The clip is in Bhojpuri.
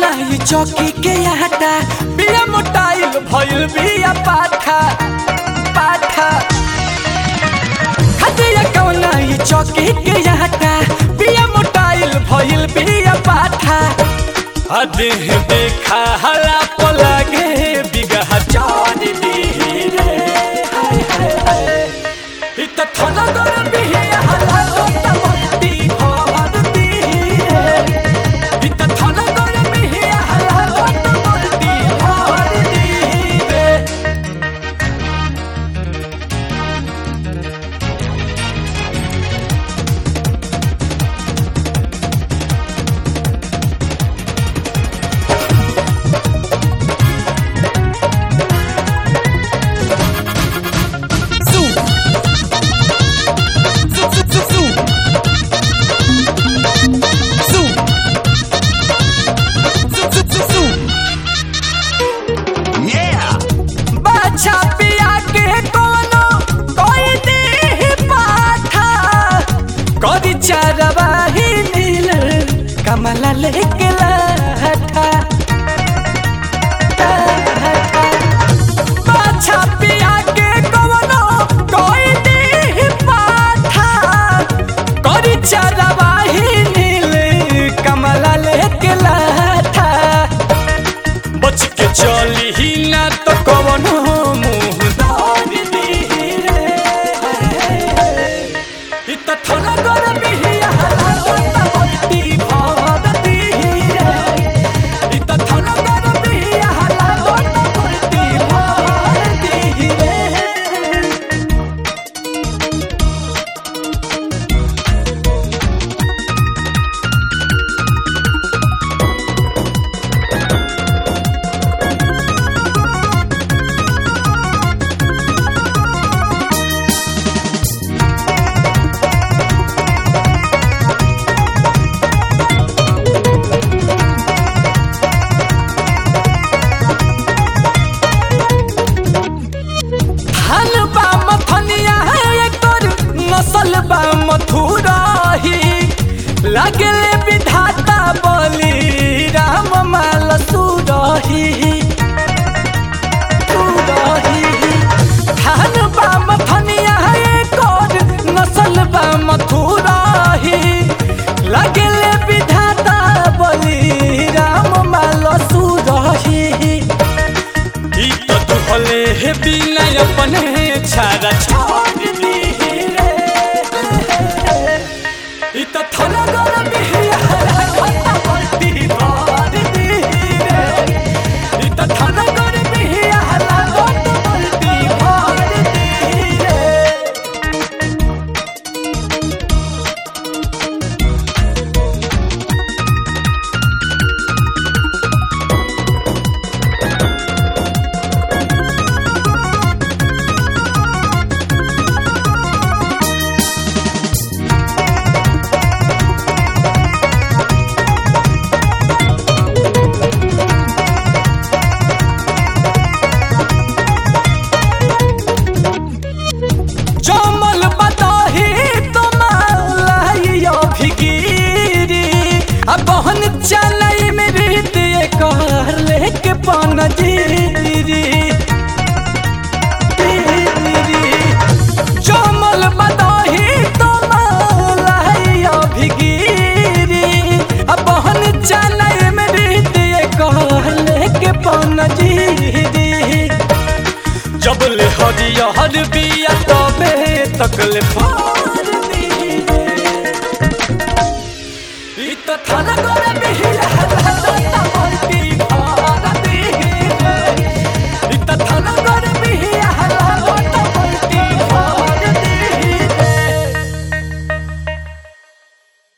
कौना ये चौकी के आटा बिया मोटाइल भइल बिया पाठा पाठा हदिया कौना ये चौकी के आटा बिया मोटाइल भइल बिया पाठा अदेह देखा हला पलागे बिगह चार दी रे हाय हाय हाय इत थला दर बिया हला तो मस्ती भर दी रे इत थला दर बिया हला तो मस्ती भर दी रे चरवाही नील कमला लेके लाठा बाछा पिया के कवनो कोई दी पाठा करी चरवाही नील कमला लेके लाठा बच के चली ही ना तो कवनो मुँह दार दी रे इत थोड़ा लगले विधाता बोली राम माल सुरही धान बाम धनिया कर नसल बाम थुरही लगले विधाता बोली राम माल सुरही ई तो दुहले हे बिना अपने छाड़ा छोड़ दी रे ई तो थला गरम बिया मस्ती भर दी रे ई तो थला गरम बिया मस्ती भर दी रे बहन चलई में रीत कर लेके पन जीरी जमल बदही तो मालैया भिगिरी बहन चलई में रीत कर लेके पन जीरी जब ले हरियर बिया तबे तकले फार दी रे इत थला गरम बिया